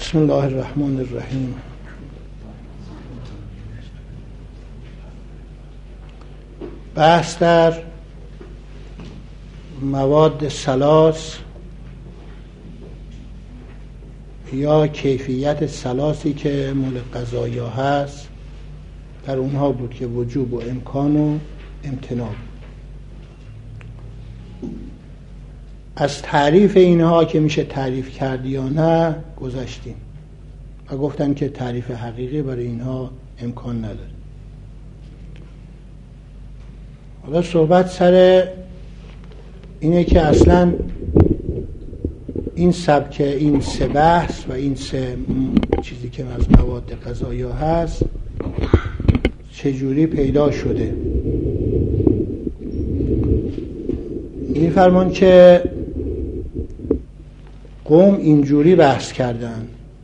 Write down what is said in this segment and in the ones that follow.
بسم الله الرحمن الرحیم. بحث در مواد ثلاث یا کیفیت ثلاثی که مول قضایا هست در اونها بود که وجوب و امکان و امتناع. از تعریف اینها که میشه تعریف کرد یا نه گذشتیم و گفتن که تعریف حقیقی برای اینها امکان نداره. حالا صحبت سر اینه که اصلا این سبک، این سه بحث و این سه چیزی که از مواد غذایی هست چجوری پیدا شده. می‌فرمان که قوم اینجوری بحث کردن،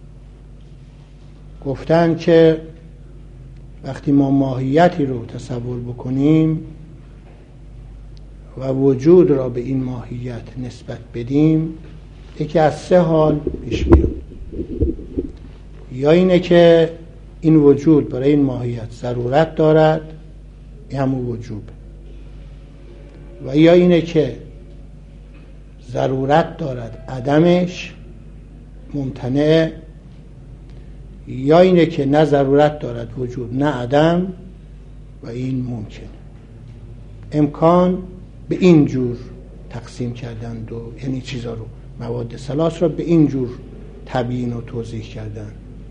گفتن که وقتی ما ماهیتی رو تصور بکنیم و وجود را به این ماهیت نسبت بدیم، یکی از سه حال پیش میاد. یا اینه که این وجود برای این ماهیت ضرورت دارد، این همون وجوب، و یا اینه که ضرورت دارد عدمش ممتنع، یا اینه که نه ضرورت دارد وجود نه عدم و این ممکنه. امکان به این جور تقسیم کردن یعنی چیزا رو، مواد ثلاث را به این جور تبیین و توضیح کردن.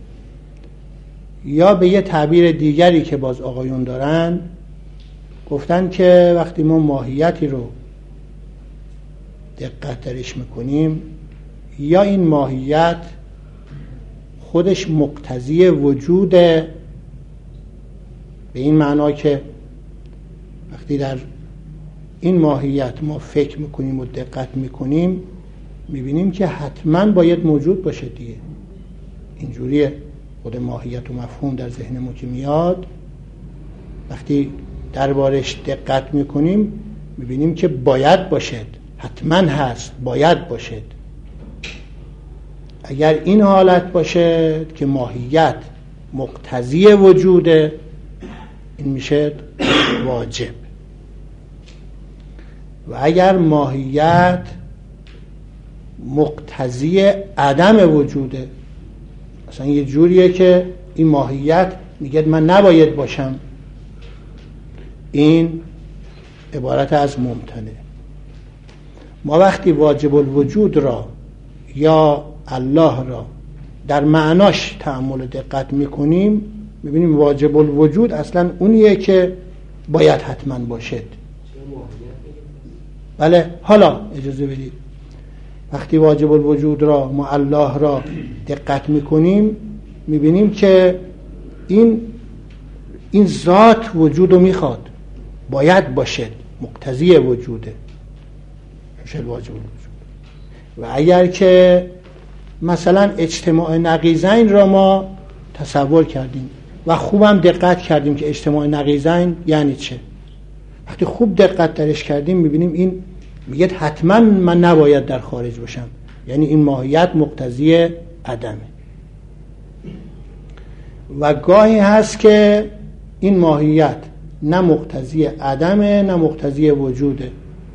یا به یه تعبیر دیگری که باز آقایون دارن گفتن که وقتی ما ماهیتی رو دقت درش میکنیم، یا این ماهیت خودش مقتضی وجوده، به این معنا که وقتی در این ماهیت ما فکر میکنیم و دقت میکنیم میبینیم که حتما باید موجود باشه دیگه. اینجوریه خود ماهیت و مفهوم در ذهنمون که میاد، وقتی دربارش دقت میکنیم میبینیم که باید باشد، حتما هست، باید باشد. اگر این حالت باشه که ماهیت مقتضی وجوده، این میشه واجب. و اگر ماهیت مقتضی عدم وجوده، مثلا یه جوریه که این ماهیت میگه من نباید باشم، این عبارت از ممتنع. ما وقتی واجب الوجود را یا الله را در معناش تأمل و دقت میکنیم میبینیم واجب الوجود اصلا اونیه که باید حتما باشد. بله، حالا اجازه بدید، وقتی واجب الوجود را ما الله را دقت میکنیم میبینیم که این ذات وجود رو میخواد، باید باشد، مقتضی وجوده، میشه واجب الوجود. و اگر که مثلا اجتماع نقیضین را ما تصور کردیم و خوبم دقت کردیم که اجتماع نقیضین یعنی چه، وقتی خوب دقت درش کردیم میبینیم این میگه حتما من نباید در خارج باشم، یعنی این ماهیت مقتضی عدمه. و گاهی هست که این ماهیت نه مقتضی عدمه نه مقتضی وجوده.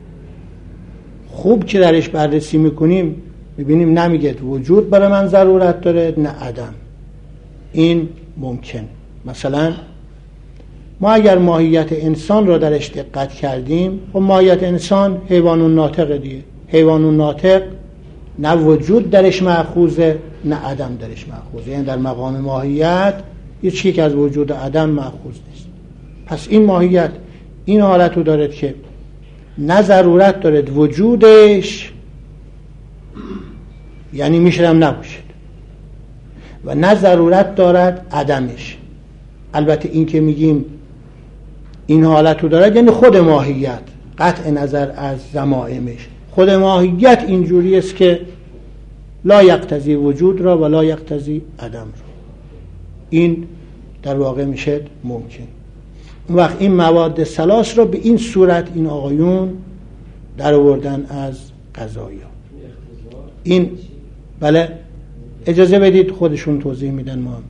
خوب که درش بررسی میکنیم میبینیم نمیگه وجود برای من ضرورت داره نه عدم، این ممکن. مثلا ما اگر ماهیت انسان را درش دقت کردیم، و ماهیت انسان حیوان ناطق دیگه، حیوان ناطق نه وجود درش مأخوذه نه عدم درش مأخوذه، یعنی در مقام ماهیت هیچ یک از وجود عدم مأخوذ نیست. پس این ماهیت این حالت رو دارد که نه ضرورت دارد وجودش، یعنی میشرم نباشد، و نه ضرورت دارد عدمش. البته این که میگیم این حالت رو دارد یعنی خود ماهیت، قطع نظر از ضمائمش، خود ماهیت اینجوری است که لا یقتضی وجود را و لا یقتضی عدم را. این در واقع میشه ممکن. اون وقت این مواد ثلاث را به این صورت این آقایون در آوردن از قضایا. این بله اجازه بدید خودشون توضیح میدن. ما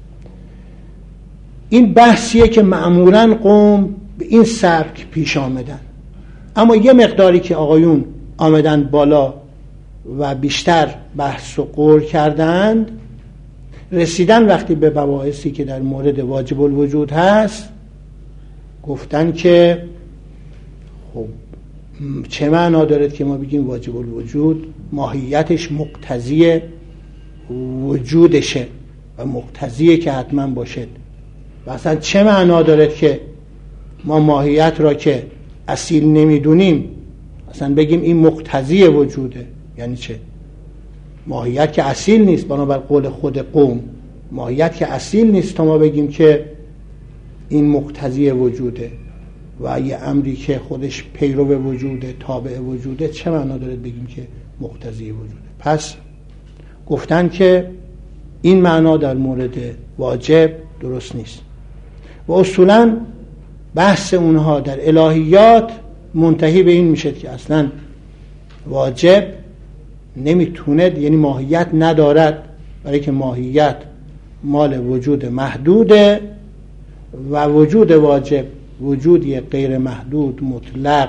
این بحثیه که معمولاً قوم به این سبک پیش آمدن، اما یه مقداری که آقایون آمدن بالا و بیشتر بحث و غور کردند، رسیدن وقتی به مباحثی که در مورد واجب الوجود هست، گفتن که خب چه معنا دارد که ما بگیم واجب الوجود ماهیتش مقتضی وجودشه و مقتضیه که حتما باشد، و اصلا چه معنا دارد که ما ماهیت را که اصیل نمیدونیم اصلا بگیم این مقتضی وجوده؟ یعنی چه؟ ماهیت که اصیل نیست، بنابر قول خود قوم ماهیت که اصیل نیست تا ما بگیم که این مقتضی وجوده و یه امری که خودش پیرو وجوده، تابع وجوده، چه معنا داره بگیم که مقتضی وجوده؟ پس گفتن که این معنا در مورد واجب درست نیست و اصولا بحث اونها در الهیات منتهی به این میشه که اصلا واجب نمیتونه، یعنی ماهیت ندارد، برای که ماهیت مال وجود محدوده و وجود واجب وجودی غیر محدود مطلق،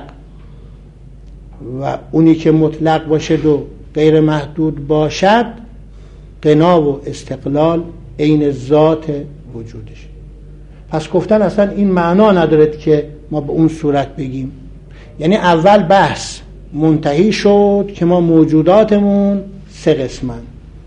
و اونی که مطلق باشد و غیر محدود باشد غنا و استقلال عین ذات وجودش. پس گفتن اصلا این معنا ندارد که ما به اون صورت بگیم. یعنی اول بحث منتهی شد که ما موجوداتمون 3 قسمن.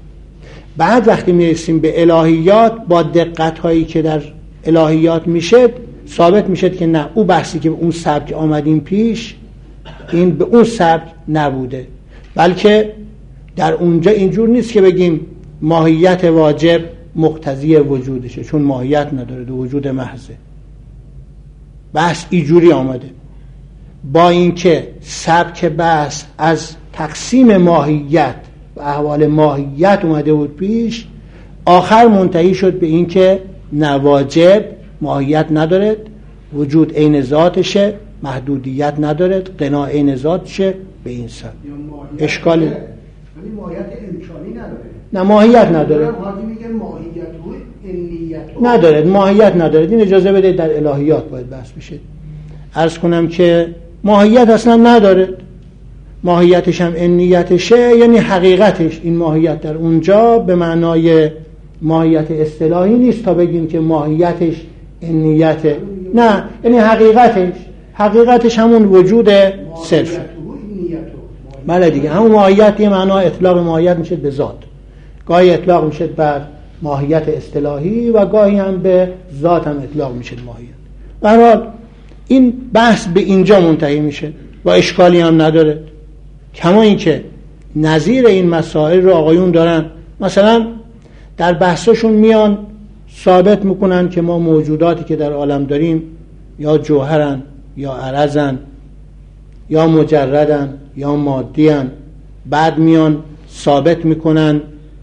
بعد وقتی میرسیم به الهیات، با دقت هایی که در الهیات میشه ثابت میشه که نه، اون بحثی که به اون سبک آمدیم پیش این به اون سبک نبوده، بلکه در اونجا اینجور نیست که بگیم ماهیت واجب مقتضی وجودشه، چون ماهیت نداره، دو وجود محضه. بحث اینجوری آمده، با اینکه سبک بحث از تقسیم ماهیت و احوال ماهیت اومده بود پیش، آخر منتهی شد به اینکه نه، واجب ماهیت ندارد، وجود عین ذاتشه، محدودیت ندارد، غنا عین ذاتشه. به این سبب اشکالی ولی ماهیت امکانی نداره. نه، ماهیت نداره. حاجی میگه ماهیت و عینیت ندارد، ماهیت ندارد. این اجازه بده در الهیات باید بحث بشه. عرض کنم که ماهیت اصلا ندارد، ماهیتش هم عینیتشه، یعنی حقیقتش. این ماهیت در اونجا به معنای ماهیت اصطلاحی نیست تا بگیم که ماهیتش عینیته، نه، یعنی حقیقتش همون وجود صرف. بله دیگه، همون ماهیت یه معنا اطلاق ماهیت میشه به ذات، گاهی اطلاق میشه بر ماهیت اصطلاحی و گاهی هم به ذات هم اطلاق میشه ماهیت. به هر حال این بحث به اینجا منتهی میشه و اشکالی هم نداره. کما این که نظیر این مسائل رو آقایون دارن، مثلا در بحثشون میان ثابت میکنن که ما موجوداتی که در عالم داریم یا جوهرن یا عرضن یا مجردن یا مادیان. بعد میان ثابت میکنن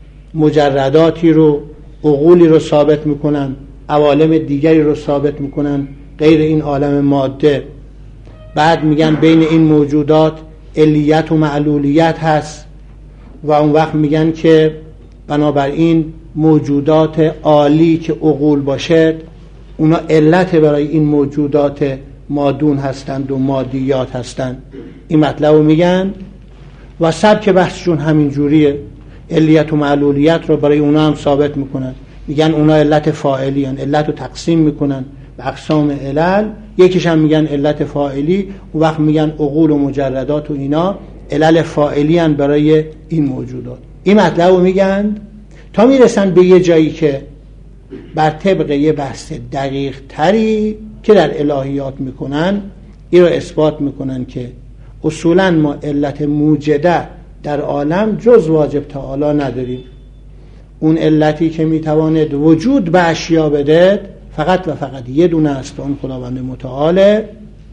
مجرداتی رو، عقولی رو ثابت میکنن، عوالم دیگری رو ثابت میکنن غیر این عالم ماده. بعد میگن بین این موجودات علیت و معلولیت هست و اون وقت میگن که بنابراین موجودات عالی که عقول باشد اونا علت برای این موجودات مادون هستند و مادیات هستند. این مطلب رو میگن و سبک بحثشون همین جوریه. علیت و معلولیت رو برای اونا هم ثابت میکنن، میگن اونا علت فاعلی هن، علت رو تقسیم میکنن به اقسام علل، یکیش هم میگن علت فاعلی، و وقت میگن عقول و مجردات و اینا علل فاعلی هن برای این موجودات. این مطلب رو میگن تا میرسن به یه جایی که بر طبق یه بحث دقیق تری که در الهیات میکنن این رو اثبات میکنن که اصولا ما علت موجده در عالم جز واجب تعالی نداریم. اون علتی که میتواند وجود به اشیا بده فقط و فقط یه دونه است، اون خداوند متعاله،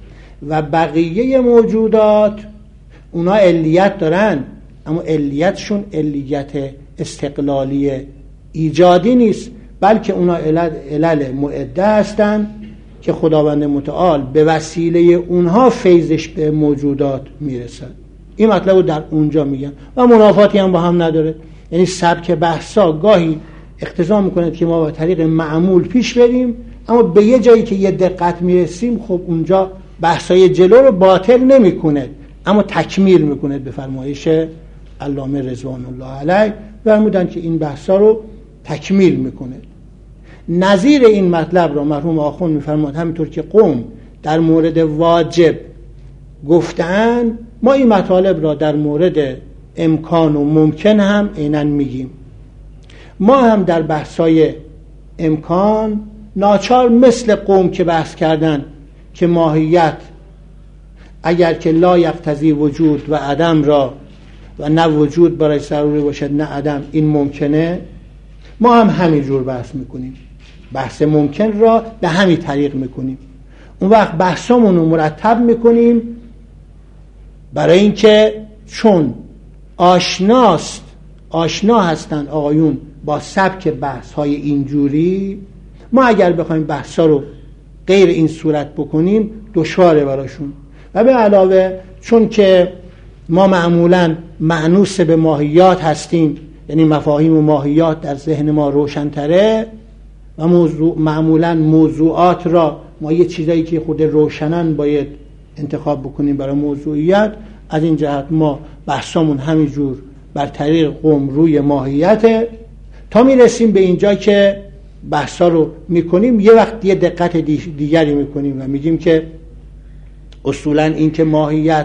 و بقیه موجودات اونا علیت دارن، اما علیتشون علیت استقلالی ایجادی نیست، بلکه اونا علل معده هستن که خداوند متعال به وسیله اونها فیضش به موجودات میرسد. این مطلب رو در اونجا میگن و منافاتی هم با هم نداره. یعنی سبک بحثا گاهی اقتضا میکنه که ما با طریق معمول پیش بریم، اما به یه جایی که یه دقت میرسیم خب اونجا بحثای جلو رو باطل نمیکنه اما تکمیل میکنه. به فرمایش علامه رضوان الله علیه فرمودن که این بحثا رو تکمیل میکنه. نظیر این مطلب رو مرحوم آخوند میفرماد همینطور که قوم در مورد واجب گفتن، ما این مطالب را در مورد امکان و ممکن هم عیناً میگیم. ما هم در بحثای امکان ناچار مثل قوم که بحث کردن که ماهیت اگر که لا یقتضی وجود و عدم را و نه وجود برای ضروری باشد نه عدم این ممکنه، ما هم همین جور بحث میکنیم. بحث ممکن را به همین طریق میکنیم. اون وقت بحثمون رو مرتب میکنیم برای اینکه چون آشنا هستن آقایون با سبک بحث های اینجوری، ما اگر بخوایم بحث ها رو غیر این صورت بکنیم دشواره براشون. و به علاوه چون که ما معمولا مأنوس به ماهیات هستیم، یعنی مفاهیم و ماهیات در ذهن ما روشن‌تره و معمولا موضوعات را ما یه چیزایی که خود روشنن باید انتخاب بکنیم برای موضوعیت. از این جهت ما بحثمون همینجور بر طریق قوم روی ماهیته تا میرسیم به اینجا که بحثا رو میکنیم. یه وقت یه دقت دیگری میکنیم و میگیم که اصولا این که ماهیت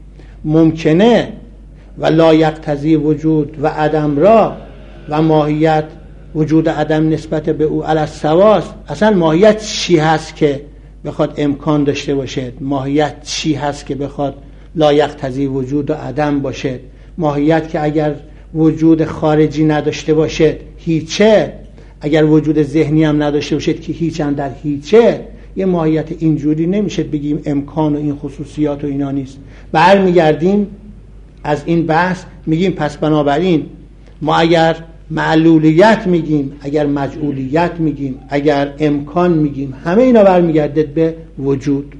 ممکنه و لا یقتضی وجود و عدم را و ماهیت وجود عدم نسبت به او علی السواست، اصلا ماهیت چی هست که بخواد امکان داشته باشه؟ ماهیت چی هست که بخواد لا یقتضی وجود و عدم باشه؟ ماهیت که اگر وجود خارجی نداشته باشه هیچه، اگر وجود ذهنی هم نداشته باشه که هیچ هم در هیچه. یه ماهیت اینجوری نمیشه بگیم امکان و این خصوصیات و اینا نیست. برمیگردیم از این بحث میگیم پس بنابراین ما اگر معلولیت میگیم، اگر مجعولیت میگیم، اگر امکان میگیم، همه اینا برمیگرده به وجود.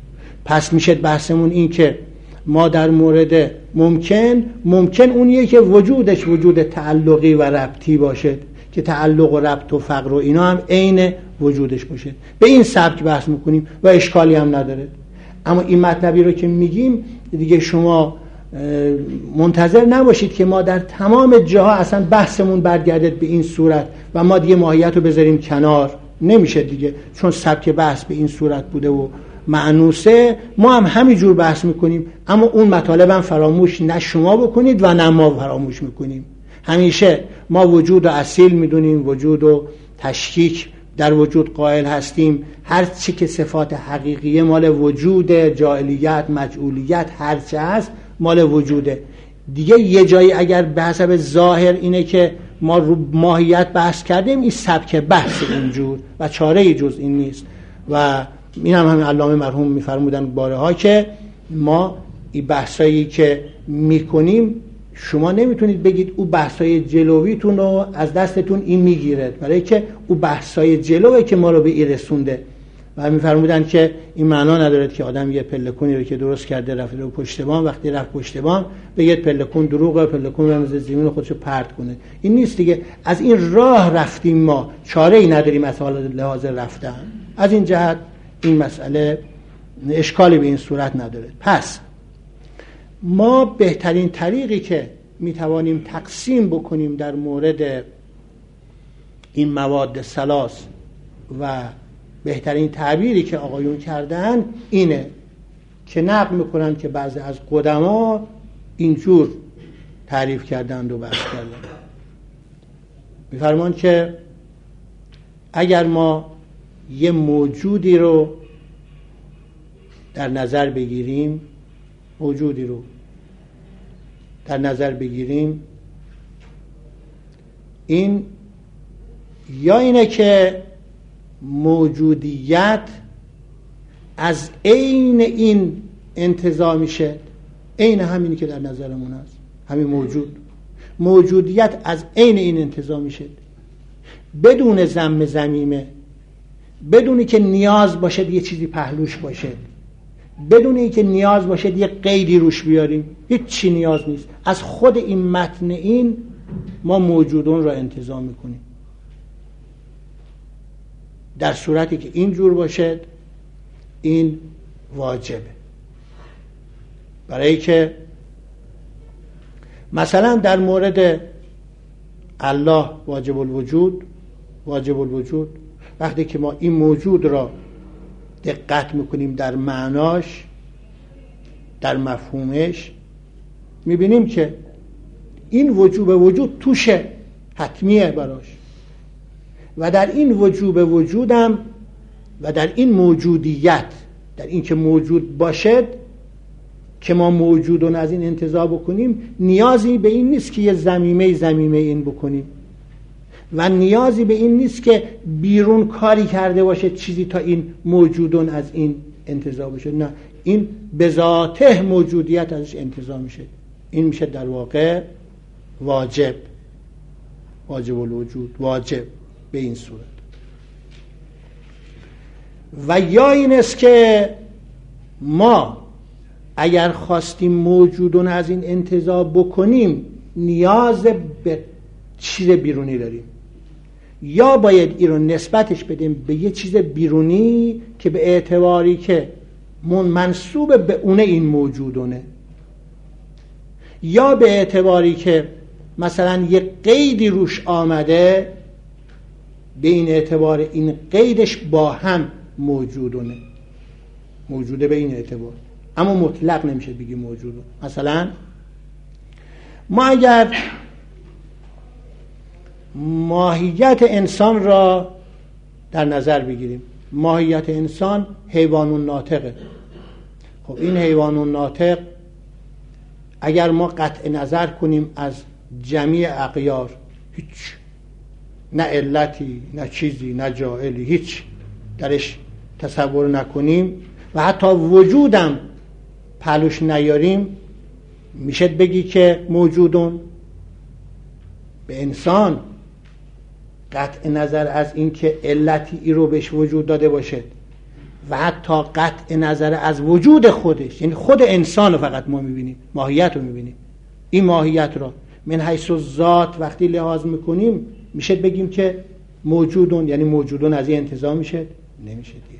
پس میشه بحثمون این که ما در مورد ممکن اونیه که وجودش وجود تعلقی و ربطی باشه که تعلق و ربط و فقر و اینا هم عین وجودش باشه. به این سبک بحث میکنیم و اشکالی هم نداره. اما این مطلبی رو که میگیم دیگه شما منتظر نباشید که ما در تمام جاها اصلا بحثمون برگردد به این صورت و ما دیگه ماهیت رو بذاریم کنار. نمیشه دیگه، چون سبک بحث به این صورت بوده و معنوسه. ما هم همین جور بحث میکنیم، اما اون مطالب هم فراموش نه شما بکنید و نه ما فراموش میکنیم. همیشه ما وجود و اصیل میدونیم، وجود و تشکیک در وجود قائل هستیم. هر چی که صفات حقیقیه مال وجود، جاعلیت، مجعولیت، هر چی هست مال وجوده. دیگه یه جایی اگر به حسب ظاهر اینه که ما رو ماهیت بحث کردیم، این سبک بحث اینجور و چاره جز این نیست. و این هم همین علامه مرحوم میفرمودن بارها که ما این بحثایی که میکنیم شما نمیتونید بگید او بحثای جلویتون رو از دستتون این میگیره، برای که او بحثای جلوه که ما رو به این رسونده. و میفرمودن که این معنا نداره که آدم یه پلکونی رو که درست کرده رفت رو پشت بام، وقتی رفت پشت بام بگید پلکون دروغه، پلکون رو از زمین خودشو پرت کنه. این نیست دیگه. از این راه رفتیم، ما چاره ای نداریم از حال لحاظ رفتن. از این جهت این مسئله اشکالی به این صورت نداره. پس ما بهترین طریقی که میتوانیم تقسیم بکنیم در مورد این مواد ثلاث و بهترین تعبیری که آقایون کردن اینه که نقل میکنن که بعضی از قدما اینجور تعریف کردند و بحث کردند. میفرمان که اگر ما یه موجودی رو در نظر بگیریم، این یا اینه که موجودیت از عین این انتزاع میشه، عین همینی که در نظرمون هست، همین موجودیت از عین این انتزاع میشه بدون ذم ضمیمه، بدونی که نیاز باشه یه چیزی پهلوش باشه، بدون اینکه نیاز باشه یه قیدی روش بیاریم، هیچ چی نیاز نیست. از خود این متن این ما موجودون را انتزاع میکنیم. در صورتی که اینجور باشه این واجبه، برای که مثلا در مورد الله واجب الوجود وقتی که ما این موجود را دقت میکنیم در معناش، در مفهومش، میبینیم که این وجوب وجود توشه، حتمیه براش. و در این وجوب وجودم و در این موجودیت، در این که موجود باشد که ما موجودون از این انتزاع بکنیم، نیازی به این نیست که یه ضمیمه این بکنیم و نیازی به این نیست که بیرون کاری کرده باشه چیزی تا این موجودون از این انتزاع بشه. نه، این به ذاته موجودیت ازش انتزاع میشه. این میشه در واقع واجب الوجود، واجب به این صورت. و یا این است که ما اگر خواستیم موجودون از این انتزاع بکنیم نیاز به چیز بیرونی داریم، یا باید این رو نسبتش بدیم به یه چیز بیرونی که به اعتباری که منسوب به اونه این موجودونه، یا به اعتباری که مثلا یه قیدی روش آمده به این اعتبار این قیدش با هم موجوده به این اعتبار، اما مطلق نمیشه بگی موجوده. مثلا ما اگر ماهیت انسان را در نظر بگیریم، ماهیت انسان حیوان ناطقه. خب این حیوان ناطق اگر ما قطع نظر کنیم از جمیع اغیار، هیچ، نه علتی، نه چیزی، نه جائلی، هیچ درش تصور نکنیم و حتی وجودم پهلوش نیاریم، میشه بگی که موجودون. به انسان قطع نظر از این که علتی ای رو بهش وجود داده باشه و حتی قطع نظر از وجود خودش، یعنی خود انسان رو فقط ما میبینیم، ماهیت رو میبینیم، این ماهیت رو من حیث ذات وقتی لحاظ میکنیم میشه بگیم که موجودون، یعنی موجودون از این انتزاع میشه؟ نمیشه دیگه.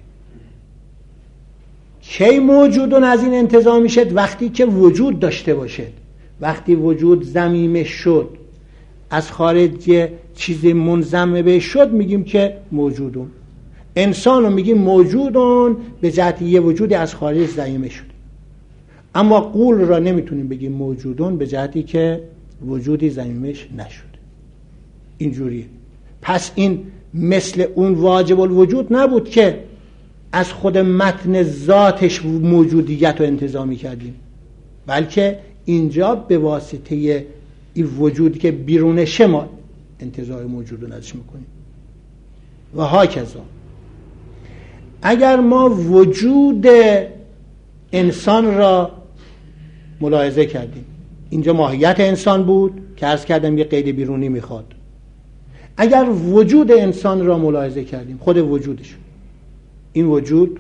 کی موجودون از این انتزاع میشه؟ وقتی که وجود داشته باشه. وقتی وجود ضمیمه شد، از خارج چیز منضم بهش شد، میگیم که موجودون. انسان رو میگیم موجودون به جهت یه وجودی از خارج ضمیمه شد، اما قول را نمیتونیم بگیم موجودون به جهتی که وجودی ضمیمش نشد. اینجوریه. پس این مثل اون واجب الوجود نبود که از خود متن ذاتش موجودیت رو انتزاع کردیم، بلکه اینجا به واسطه این وجودی که بیرونشه ما انتزاع موجود رو ازش میکنیم. و هاکذا اگر ما وجود انسان را ملاحظه کردیم، اینجا ماهیت انسان بود که عرض کردم یه قید بیرونی میخواد. اگر وجود انسان را ملاحظه کردیم، خود وجودش، این وجود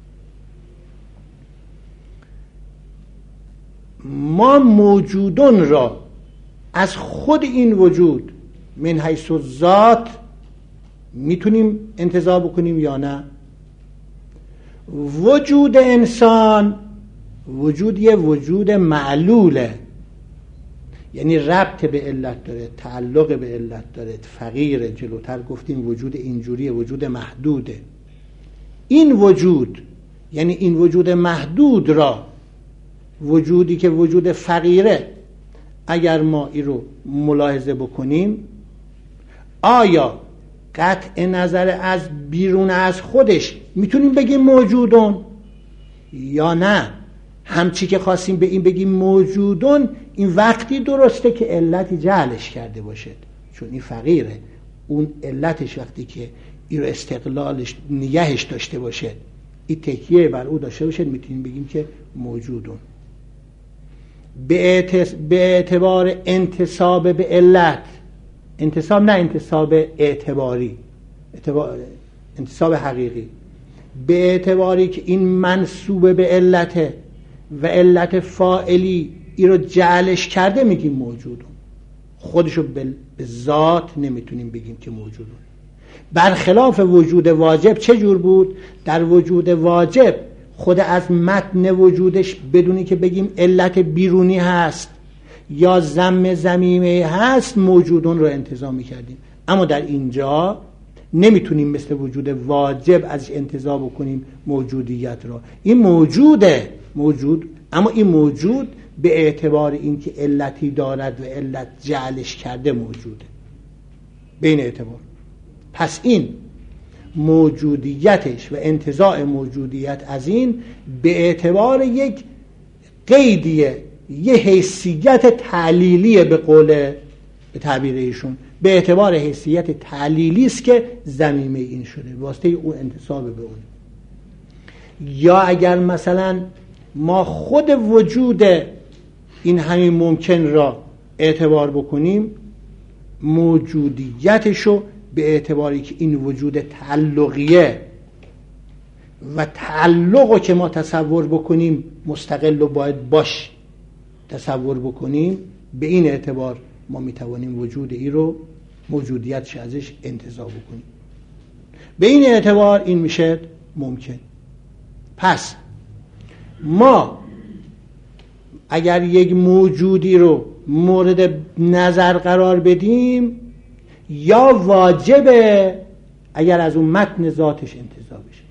ما موجودون را از خود این وجود من حیث ذات میتونیم انتزاع بکنیم یا نه؟ وجود انسان وجود یه وجود معلوله، یعنی ربط به علت داره، تعلق به علت داره، فقیره. جلوتر گفتیم وجود اینجوریه، وجود محدوده. این وجود، یعنی این وجود محدود را، وجودی که وجود فقیره، اگر ما این رو ملاحظه بکنیم، آیا قطع نظر از بیرون از خودش میتونیم بگیم موجودون یا نه؟ همچی که خواستیم به این بگیم موجودون، این وقتی درسته که علتی جعلش کرده باشه، چون این فقیره. اون علتش وقتی که این رو استقلالش نگهش داشته باشه، این تکیه بر او داشته باشه، میتونیم بگیم که موجودون. به اعتبار انتساب به علت، انتساب نه انتساب اعتباری، انتساب حقیقی، به اعتباری که این منسوب به علته و علت فاعلی این رو جعلش کرده میگیم موجودون، خودشو به ذات نمیتونیم بگیم که موجودون. برخلاف وجود واجب چه جور بود؟ در وجود واجب خود از متن وجودش بدونی که بگیم علت بیرونی هست یا ضم ضمیمه هست موجودون رو انتزاع میکردیم، اما در اینجا نمیتونیم مثل وجود واجب ازش انتزاع بکنیم موجودیت را. این موجود، اما این موجود به اعتبار اینکه علتی دارد و علت جعلش کرده موجوده بین اعتبار. پس این موجودیتش و انتزاع موجودیت از این به اعتبار یک قیدیه، یه حیثیت تعلیلیه، به تعبیر ایشون به اعتبار حیثیت تعلیلی است که ضمیمه این شده واسطه اون انتساب به اون. یا اگر مثلا ما خود وجود این همین ممکن را اعتبار بکنیم، موجودیتشو به اعتباری که این وجود تعلقیه و تعلقو که ما تصور بکنیم مستقل و باید باش تصور بکنیم، به این اعتبار ما میتوانیم وجود ای رو موجودیتش ازش انتزاع بکنیم. به این اعتبار این میشه ممکن. پس ما اگر یک موجودی رو مورد نظر قرار بدیم یا واجبه اگر از اون متن ذاتش انتزاع بشه،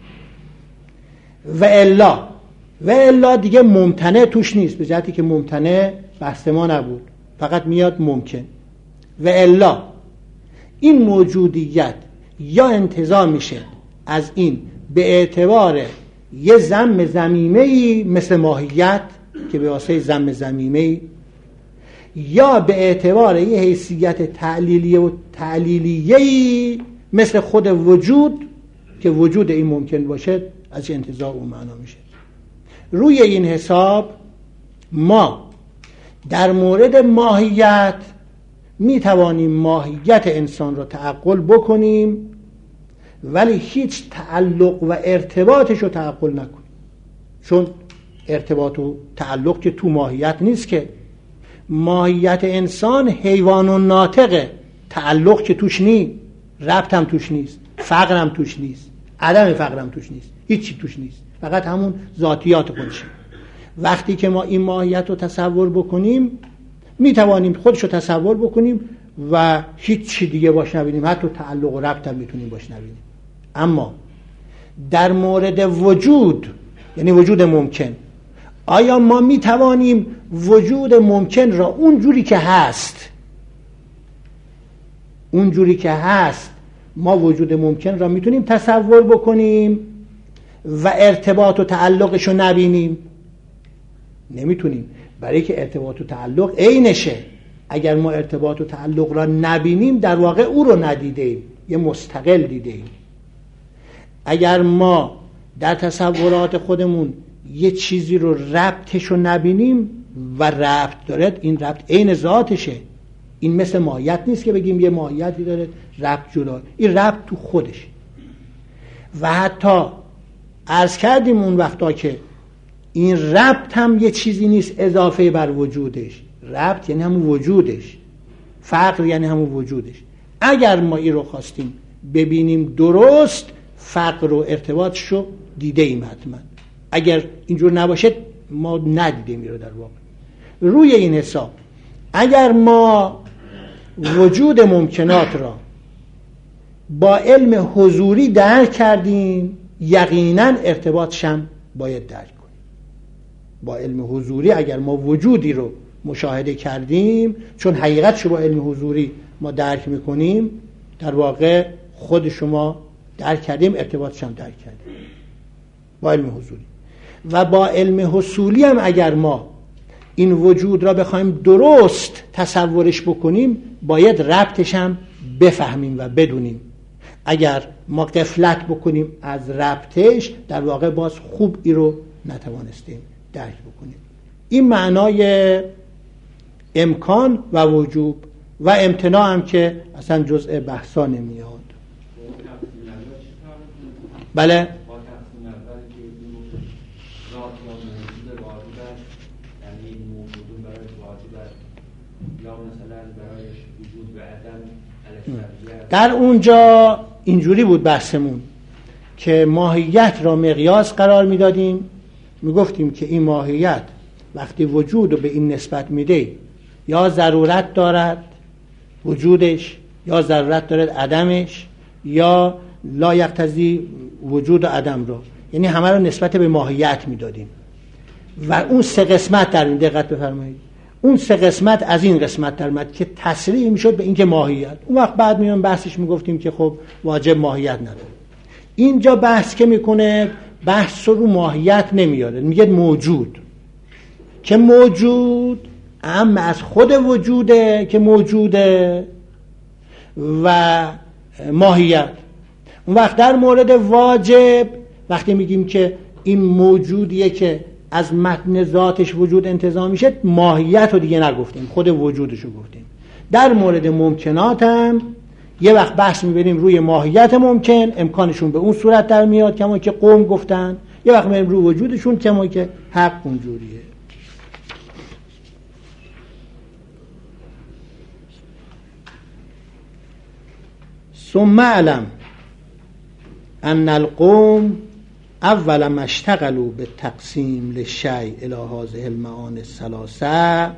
و الا دیگه ممتنع توش نیست، به جهتی که ممتنع بحث ما نبود، فقط میاد ممکن. و الا این موجودیت یا انتزاع میشه از این به اعتبار یه ضم ضمیمه‌ای مثل ماهیت که به واسطه ضم ضمیمه‌ای، یا به اعتبار یه حیثیت تعلیلیه‌ای مثل خود وجود که وجود این ممکن باشه از انتزاع اون معنا میشه. روی این حساب ما در مورد ماهیت می توانیم ماهیت انسان را تعقل بکنیم ولی هیچ تعلق و ارتباطش رو تعقل نکنیم، چون ارتباط و تعلق که تو ماهیت نیست که. ماهیت انسان حیوان و ناطقه، تعلق که توش نیست، ربط هم توش نیست، فقر هم توش نیست، عدم فقر هم توش نیست، هیچی توش نیست، فقط همون ذاتیات خودشه. وقتی که ما این ماهیت رو تصور بکنیم می توانیم خودش رو تصور بکنیم و هیچ چی دیگه باش نبینیم، حتی تعلق و ربط هم میتونیم باش نبینیم. اما در مورد وجود، یعنی وجود ممکن، آیا ما می توانیم وجود ممکن را اونجوری که هست ما وجود ممکن را میتونیم تصور بکنیم و ارتباط و تعلقش رو نبینیم؟ نمیتونیم، برای که ارتباط و تعلق عینشه. اگر ما ارتباط و تعلق را نبینیم در واقع او رو ندیدیم، یه مستقل دیدیم. اگر ما در تصورات خودمون یه چیزی رو ربطش رو نبینیم و ربط دارد، این ربط عین ذاتشه. این مثل ماهیت نیست که بگیم یه ماهیتی داره ربط جدا، این ربط تو خودش. و حتی عرض کردیم اون وقتا که این ربط هم یه چیزی نیست اضافه بر وجودش، ربط یعنی همون وجودش، فقر یعنی همون وجودش. اگر ما این رو خواستیم ببینیم درست، فقر و ارتباطش رو دیده ایم حتما. اگر اینجور نباشه ما ندیدیم این رو در واقع. روی این حساب اگر ما وجود ممکنات را با علم حضوری درک کردیم، یقینا ارتباطش هم باید درک کنیم. با علم حضوری اگر ما وجودی رو مشاهده کردیم، چون حقیقتش با علم حضوری ما درک میکنیم، در واقع خود شما درک کردیم، ارتباطش هم درک کردیم با علم حضوری. و با علم حصولی هم اگر ما این وجود را بخوایم درست تصورش بکنیم، باید ربطش هم بفهمیم و بدونیم. اگر ما غفلت بکنیم از ربطش، در واقع باز خوب این رو نتوانستیم درک بکنیم. این معنای امکان و وجوب و امتناع هم که اصلا جزء بحثا نمیاد. بله در اونجا اینجوری بود بحثمون که ماهیت را مقیاس قرار میدادیم، میگفتیم که این ماهیت وقتی وجود رو به این نسبت میده یا ضرورت دارد وجودش یا ضرورت دارد عدمش یا لا یقتضی وجود و عدم رو، یعنی همه رو نسبت به ماهیت میدادیم و اون سه قسمت در این دقت بفرمایید، اون سه قسمت از این قسمت در اومد که تصریح میشد به این که ماهیت. اون وقت بعد میون بحثش میگفتیم که خب واجب ماهیت نداره. اینجا بحث که میکنه بحث رو ماهیت نمیاره، میگه موجود که موجود اما از خود وجوده که موجوده و ماهیت. اون وقت در مورد واجب وقتی میگیم که این موجودیه که از متن ذاتش وجود انتزاع میشه، ماهیت رو دیگه نگفتیم، خود وجودش رو گفتیم. در مورد ممکنات هم یه وقت بحث میبریم روی ماهیت ممکن، امکانشون به اون صورت در میاد کما که قوم گفتن، یه وقت میبریم روی وجودشون کما که حق اونجوریه. ثم علم ان القوم اول ما اشتغلوا بالتقسیم للشیء الى هذه المعانی الثلاثه،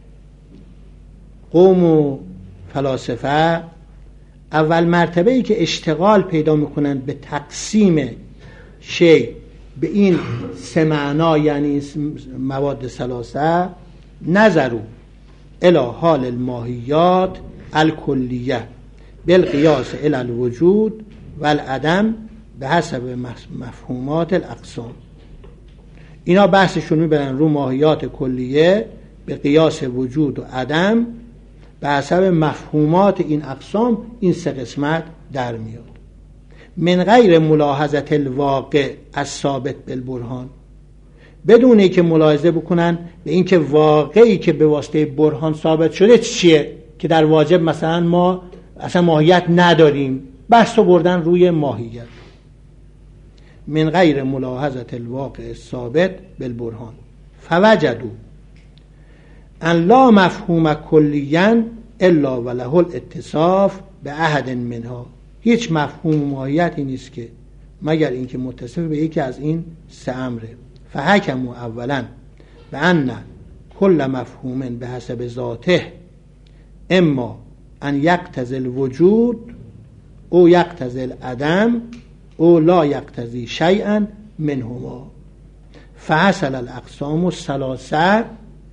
قوم و فلاسفه اول مرتبه ای که اشتغال پیدا میکنن به تقسیم شیء به این سه معنا یعنی مواد ثلاثه، نظروا الى حال الماهیات الکلیه بالقیاس الی الوجود والعدم به حسب مفهومات الاقسام. اینا بحثشون میبرن رو ماهیات کلیه به قیاس وجود و عدم به حسب مفهومات این اقسام. این سه قسمت در میاد من غیر ملاحظه الواقع الثابت بالبرهان، بدون اینکه ملاحظه بکنن به اینکه واقعی که به واسطه برهان ثابت شده چیه، که در واجب مثلا ما اصلا ماهیت نداریم، بحث رو بردن روی ماهیت. من غیر ملاحظه الواقع الثابت بالبرهان فوجدوا ان لا مفهوم کلیا الا وله الاتصاف به احد منها، هیچ مفهوم ماهیتی نیست که مگر اینکه متصف به یکی از این سه امره. فحکموا اولا بان کل مفهوم به حسب ذاته اما ان یقتضی الوجود او یقتضی العدم او لا یقتضی شیئا منهما، فحصل الاقسام الثلاثه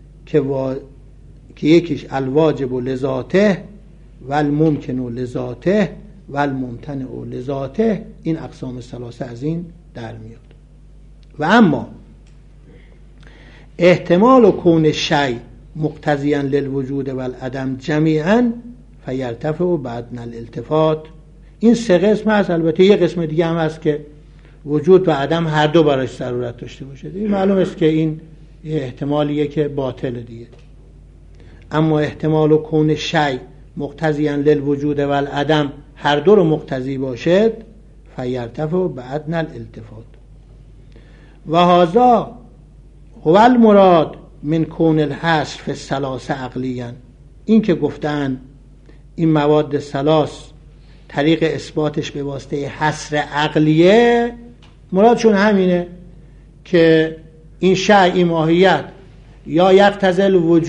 که یکیش الواجب لذاته و الممکن لذاته و الممتنع لذاته. این اقسام ثلاثه از این در میاد. و اما احتمال و کون شیء مقتضیا للوجود و العدم جمیعا فیرتفع بعدن الالتفات. این سه قسم هست، البته یه قسم دیگه هم هست که وجود و عدم هر دو براش ضرورت داشته باشه. این معلوم است که این احتمالیه که باطل دیگه. اما احتمال و کون شیء مقتضیا للوجود و العدم هر دو رو مقتضی باشد فیرتفع بعدن الالتفات. و هذا هو المراد من کون الحصر فی الثلاثه عقلیا. این که گفتن این مواد ثلاث طریق اثباتش به واسطه حصر عقلیه، مرادشون همینه که این شیء ماهیت یا یقتضی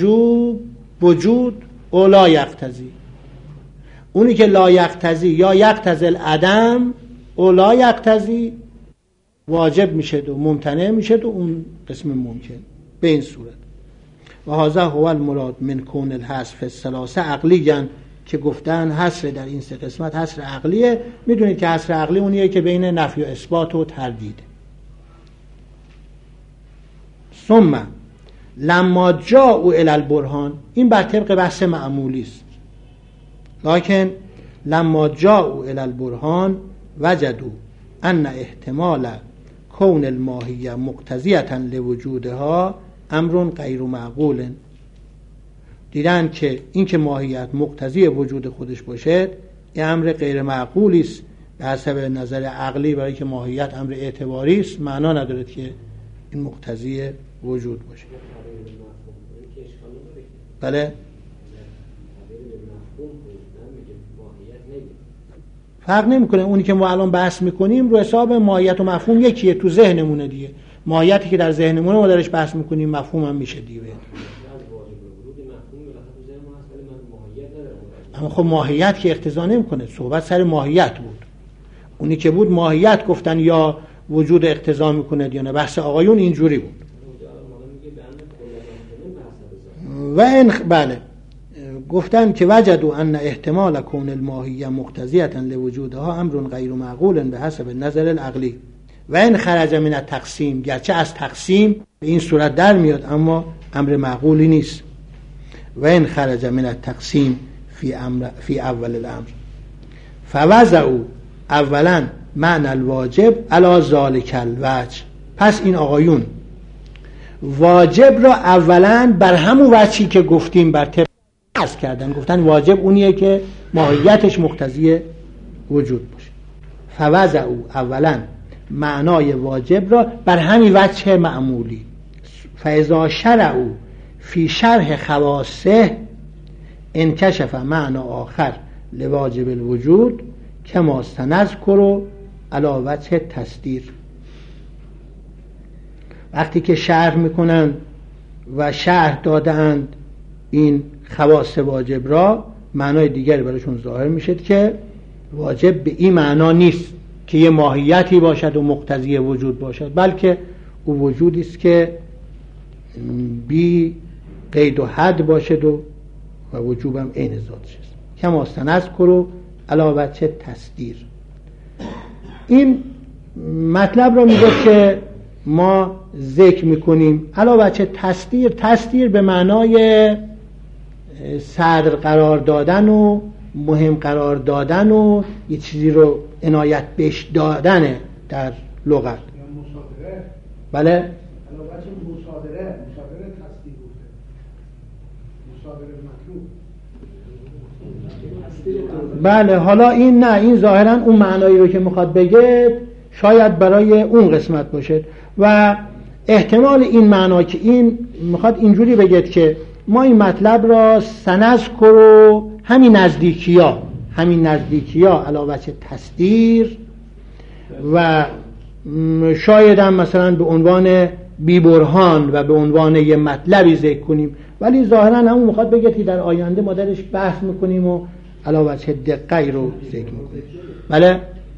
وجود او لا یقتضی، اونی که لا یقتضی یا یقتضی العدم او لا یقتضی واجب میشه و ممتنع میشه و اون قسم ممکن. به این صورت و هذا هو المراد من کون الحصر فی الثلاثه عقلیاً، که گفتن حصر در این سه قسمت حصر عقلیه. میدونید که حصر عقلی اونیه که بین نفی و اثبات و تردید. ثم لما جاءوا الی البرهان، این بر طبق بحث معمولی است، لکن لما جاءوا الی البرهان وجدوا ان احتمال کون الماهیه مقتضیه لوجودها امر غیر معقول. دیدن که این که ماهیت مقتضی وجود خودش باشه این امر غیر معقولی است به حسب نظر عقلی، برای که ماهیت امر اعتباری است، معنا نداره که این مقتضی وجود باشه. بله فرق نمیکنه. اونی که ما الان بحث میکنیم رو حساب ماهیت و مفهوم یکیه، تو ذهنمونه دیگه. ماهیتی که در ذهنمونه ما درش بحث میکنیم، مفهوم هم میشه دیگه. اما خب ماهیت که اقتضا نمیکنه، صحبت سر ماهیت بود. اونی که بود ماهیت گفتن یا وجود اقتضا میکنه یا نه. بحث آقایون اینجوری بود. و بله گفتن که وجدوا ان احتمال کون الماهیه مقتضیه لوجودها امر غیر معقول به حسب النظر العقلی و ان خرج من التقسیم، گرچه از تقسیم به این صورت در میاد اما امر معقولی نیست. و ان خرج من التقسیم فی اول الامر فوضعوا اولا معنی الواجب علی ذلک الوجه. پس این آقایون واجب را اولا بر همون وجهی که گفتیم بر طبق عرض کردن، گفتن واجب اونیه که ماهیتش مقتضی وجود باشه. فوضعوا اولا معنای واجب را بر همین وجه معمولی. فاذا شرعوا فی شرح خواصه انکشف معنی آخر لواجب الوجود کما سنذکر علی وجه تصدیر. وقتی که شرح میکنن و شرح دادند این خواص واجب را، معنای دیگری برایشون ظاهر میشه که واجب به این معنا نیست که یه ماهیتی باشد و مقتضی وجود باشد، بلکه او وجودی است که بی قید و حد باشد و وجوبم عین ذاتش است. کما سنذکر علی وجه تصدیر. این مطلب رو میگه که ما ذکر میکنیم علی وجه تصدیر. تصدیر به معنای صدر قرار دادن و مهم قرار دادن و یه چیزی رو عنایت بهش دادن در لغت. بله علی وجه مصادره تصدیر بوده. مصادره مطلوب. بله حالا این نه، این ظاهرا اون معنایی رو که میخواد بگه شاید برای اون قسمت باشه و احتمال این معنا که این میخواد اینجوری بگه که ما این مطلب را سنذکر همین نزدیکی ها علی وجه تصدیر و شاید هم مثلا به عنوان بی برهان و به عنوان یه مطلبی ذکر کنیم، ولی ظاهرا همون میخواد بگه که در آینده ما درش بحث میکنیم و علی وجه دقیقی رو ذکر میکنیم. بله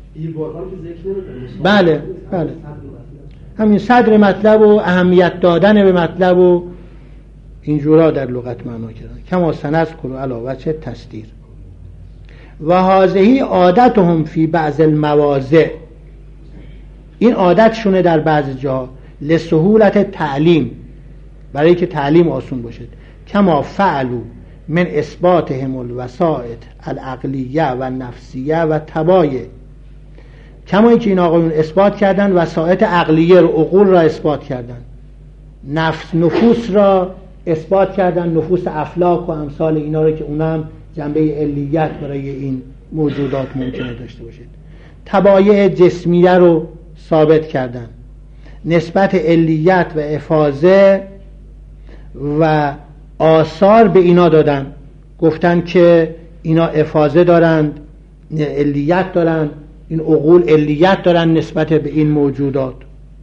بله همین صدر مطلب و اهمیت دادن به مطلب و اینجورا در لغت معنا کردن. کما سنذکر علی وجه تصدیر. و هذه عادتهم فی بعض المواضع، این عادتشونه در بعض جا لسهولت تعلیم، برای که تعلیم آسون باشد. کما فعلوا من اثباتهم الوسائط العقلیه و نفسیه و تبایع، کما که این آقایون اثبات کردن وسائط عقلیه رو، عقول را اثبات کردن، نفوس را اثبات کردن، نفوس افلاک و امثال اینا رو که اونم جنبه علیت برای این موجودات ممکنه داشته باشه. تبایع جسمیه رو ثابت کردن، نسبت علیت و افاضه و آثار به اینا دادن، گفتن که اینا افاضه دارند، علیت دارند، این عقول علیت دارن نسبت به این موجودات.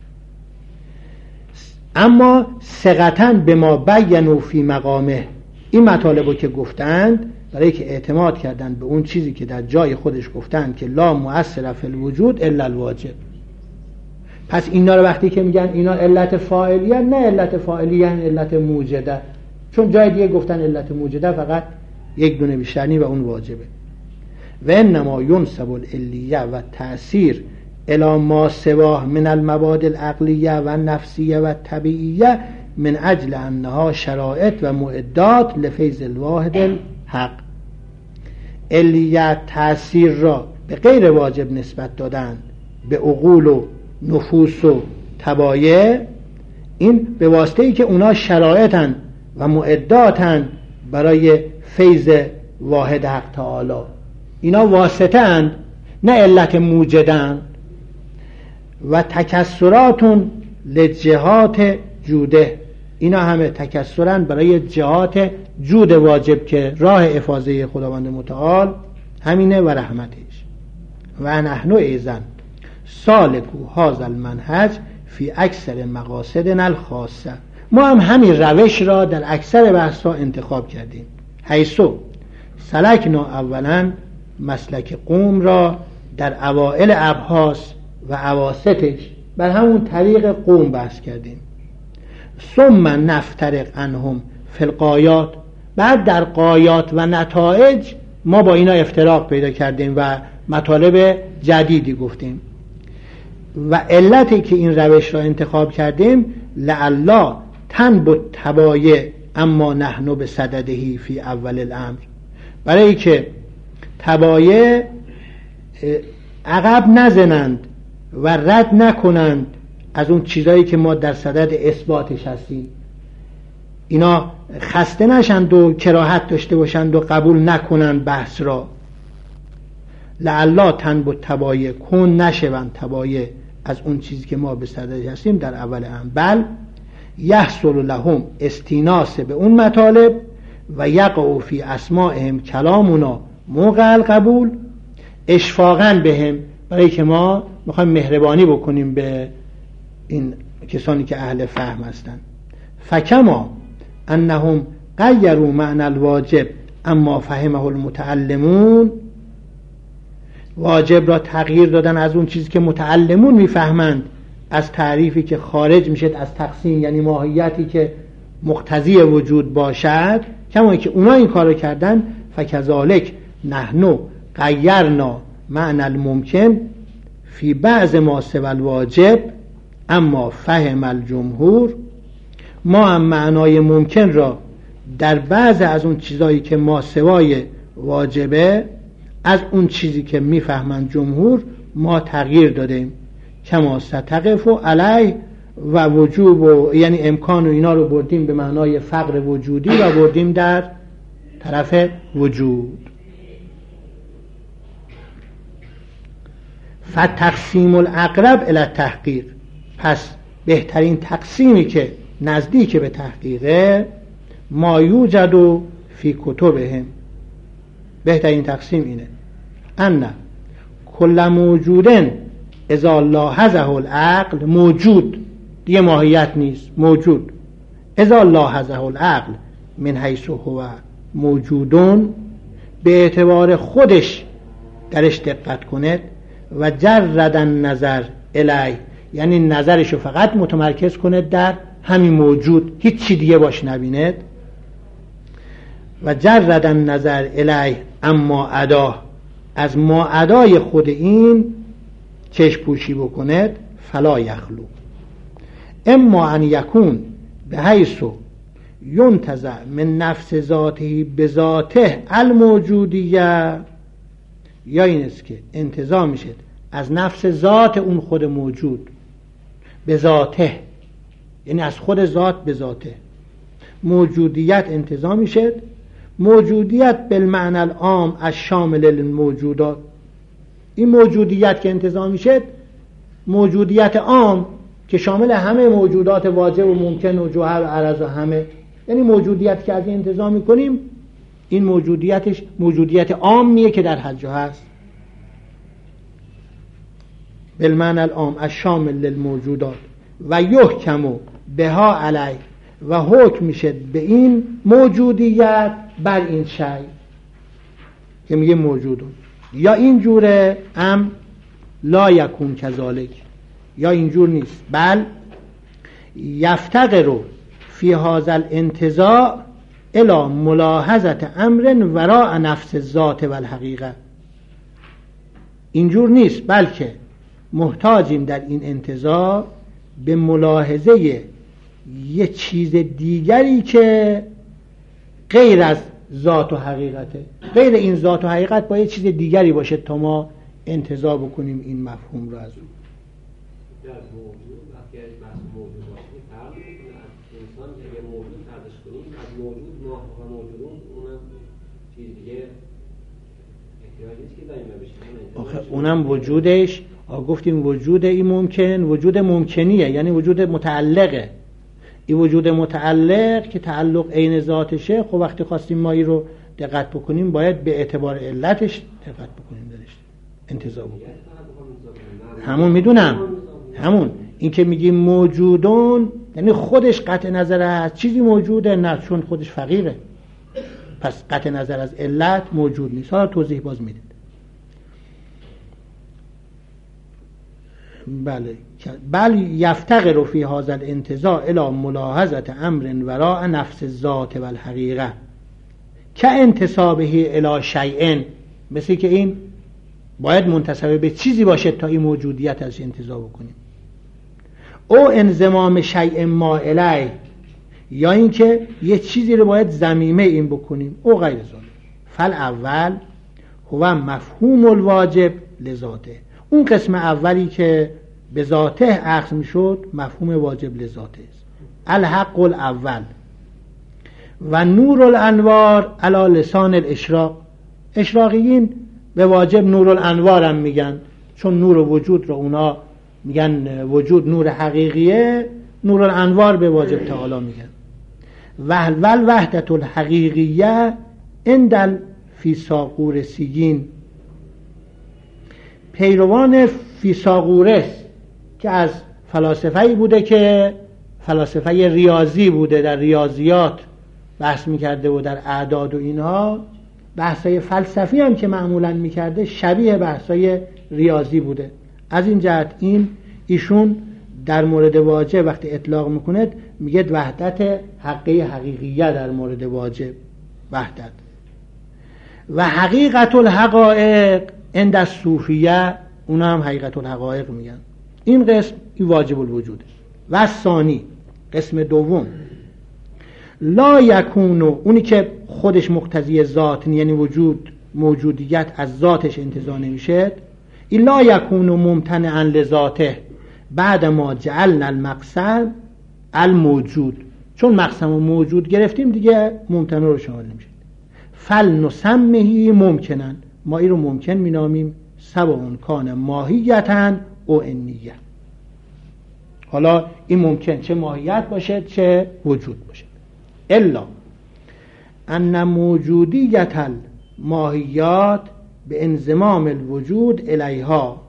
اما ثقتاً به ما بینوا فی مقامه، این مطالبو که گفتند برای که اعتماد کردن به اون چیزی که در جای خودش گفتند که لا مؤثر فی الوجود الا الواجب. پس اینا رو وقتی که میگن اینا علت فاعلیه، نه علت فاعلیه، علت موجده، چون جای دیگه گفتن علت موجده فقط یک دونه بیشتر نی و اون واجبه. و انما ینسب العلیه و تأثیر الی ما سواه من المبادئ العقلیه و نفسیه و طبیعیه من اجل انها شرائط و معدات لفیض الواحد الحق. علیت تأثیر را به غیر واجب نسبت دادن، به عقول و نفوس و طبایع، این به واسطه ای که اونا شرایطن و معداتن برای فیض واحد حق تعالی. اینا واسطه اند نه علت موجدن. و تکسراتون لجهات جوده، اینا همه تکسرن برای جهات جود واجب که راه افاضه خداوند متعال همینه و رحمتش. و نحن ایزن سالکو هذا المنهج فی اکثر مقاصدنا الخاصه. ما هم همین روش را در اکثر بحث‌ها انتخاب کردیم. حیثو سلکنا اولا مسلک قوم را در اوائل ابحاث و اواسطش بر همون طریق قوم بحث کردیم. ثم نفترق عنهم فی الغایات، بعد در غایات و نتایج ما با اینا افتراق پیدا کردیم و مطالب جدیدی گفتیم. و علتی که این روش را انتخاب کردیم لعلا تنبت تبایع اما نحن بصدده فی اول الامر، برای که تبایع عقب نزنند و رد نکنند از اون چیزایی که ما در صدد اثباتش هستیم. اینا خسته نشند و کراهت داشته باشند و قبول نکنند بحث را. لعلا تنبت تبایع، کن نشوند تبایع از اون چیزی که ما به صددش هستیم در اول امر، بل یحصل لهم استیناس به اون مطالب و یقع فی اسماعهم کلامنا موقع القبول اشفاقا بهم، برای که ما میخوایم مهربانی بکنیم به این کسانی که اهل فهم هستند. فکما انهم غیروا معنی الواجب اما فهمه المتعلمون، واجب را تغییر دادن از اون چیزی که متعلمون میفهمند از تعریفی که خارج میشه از تقسیم، یعنی ماهیتی که مقتضی وجود باشد، کما که اونا این کارو کردن. فکذالک نحن غیرنا معنی الممکن فی بعض ما سوى الواجب اما فهم الجمهور، ما هم معنای ممکن را در بعض از اون چیزایی که ما سوای واجبه از اون چیزی که میفهمند جمهور ما تغییر دادیم. کما ستقف و علیه و وجوب و یعنی امکان و اینا رو بردیم به معنای فقر وجودی و بردیم در طرف وجود. فتقسیم الاقرب الی التحقیق، پس بهترین تقسیمی که نزدیک به تحقیقه ما یوجد فی کتبهم، بهترین تقسیم اینه ان کل موجودن اذا لاحظه العقل، موجود دیگه ماهیت نیست، موجود اذا لاحظه العقل من حیث هو موجودون، به اعتبار خودش درش دقت کند و جرد النظر الیه، یعنی نظرشو فقط متمرکز کند در همین موجود، هیچ چی دیگه باش نبیند. و جرد النظر الیه اما اداه، از ما ادای خود این چشم پوشی بکند. فلا یخلو اما ان یکون به حیث ینتزع من نفس ذاته بذاته الموجودیه، یا این است که انتزاع میشه از نفس ذات اون خود موجود به ذاته، یعنی از خود ذات به ذاته موجودیت انتزاع میشه. موجودیت بالمعنی العام الشامل للموجودات، این موجودیت که انتزاع میشه موجودیت عام که شامل همه موجودات واجب و ممکن و جوهر و عرض و همه، یعنی موجودیت که از این انتزاع میکنیم این موجودیتش موجودیت عامیه که در هر جا هست. بالمعنی العام الشامل للموجودات و یحکم بها علیه، و حکم میشه به این موجودیت بر این شی که میگه موجودون، یا اینجوره ام لا یکون کذالک، یا اینجور نیست، بل یفتقر فی هذا الانتزاع الی ملاحظه امر وراء نفس الذات و الحقیقه. اینجور نیست، بلکه محتاجیم در این انتزاع به ملاحظه یه چیز دیگری که غیر از ذات و حقیقته. غیر این ذات و حقیقت با یه چیز دیگری باشه تا ما انتزاع بکنیم این مفهوم رو از اون. در موجود وقتی از موجود باشه فرق میکنه از انسان که اگه موجود پرداش کنیم از موجود ما و موجودون اونم چیز دیگه احتیاجی نیست که دائما بشه. آخه اونم وجودش گفتیم وجود این ممکن وجود ممکنیه، یعنی وجود متعلقه. این وجود متعلق که تعلق عین ذاتشه، خب وقتی خواستیم ما این رو دقت بکنیم باید به اعتبار علتش دقت بکنیم درش. انتزاع بکنیم. همون میدونم، همون این که میگیم موجودون یعنی خودش قطع نظر از چیزی موجوده، نه چون خودش فقیره پس قطع نظر از علت موجود نیست. حالا توضیح باز میدید. بله بل یفتقر فی هذا الانتزاع الی ملاحظه امر وراء نفس الذات و الحقیقه که انتسابه الی شیء، مثل که این باید منتسب به چیزی باشه تا این موجودیت ازش انتزاع بکنیم، او انضمام شیء ما الیه، یا اینکه یه چیزی رو باید ضمیمه این بکنیم، او غیر ذلک. فالاول هو مفهوم الواجب لذاته، اون قسم اولی که به ذاته اخذ میشد مفهوم واجب لذاته است. الحق الاول و نور الانوار علی لسان الاشراق. اشراقیین به واجب نور الانوار هم میگن، چون نور وجود رو اونا میگن وجود نور حقیقیه، نور الانوار به واجب تعالی میگن. و وحدت الحقیقیه اندل فیثاغورسیین، پیروان فیثاغورس که از فلاسفه‌ای بوده که فلاسفه ریاضی بوده، در ریاضیات بحث میکرده و در اعداد و اینها، بحثای فلسفی هم که معمولا میکرده شبیه بحثای ریاضی بوده. از این جهت ایشون در مورد واجب وقتی اطلاق میکنه میگه وحدت حقیقیه در مورد واجب وحدت. و حقیقت الحقائق عند الصوفیه، اونا هم حقیقت الحقائق میگن. این قسم این واجب الوجوده. و ثانی قسم دوم لا یکونو، اونی که خودش مقتضی ذات یعنی وجود موجودیت از ذاتش انتزاع نمیشه، لا یکونو ممتنعا لذاته بعد ما جعلنا المقسم الموجود، چون مقسم موجود گرفتیم دیگه ممتنع رو شامل نمیشه. فلنسمه ممکنن، ما این رو ممکن مینامیم، سواء کان ماهیتاً او انیه. حالا این ممکن چه ماهیت باشه چه وجود باشه. الا ان موجودیت الماهیات به انضمام الوجود الیها،